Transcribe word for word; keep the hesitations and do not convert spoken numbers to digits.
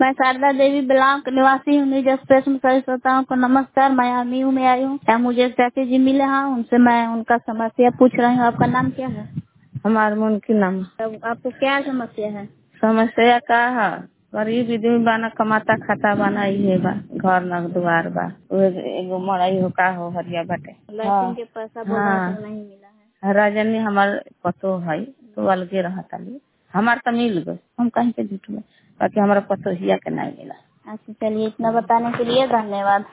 मैं शारदा देवी ब्लॉक निवासी हूँ, न्यूज एक्सप्रेस में सभी श्रोताओं को नमस्कार। मैं आमी हूँ, मैं आई हूँ। क्या मुझे चाची जी मिले हैं, उनसे मैं उनका समस्या पूछ रही हूँ। आपका नाम क्या है? हमार मन की नाम। तब आपको क्या समस्या है? समस्या का है, गरीब आदमी बाना, कमाता खाता बाना, इहे बा, घर न दुआर बा, उहे एगो मड़ई हो का हो हरिया बाटे। लैट्रिन के पैसा बोल रहे थे नहीं मिला है। रजनी हमार पतो है तो अलगे रहता ली, हमार तो मिल गए, हम कहीं के झूठ में, बाकी हमारा पतो हिया के नहीं मिला। अच्छा चलिए, इतना बताने के लिए धन्यवाद।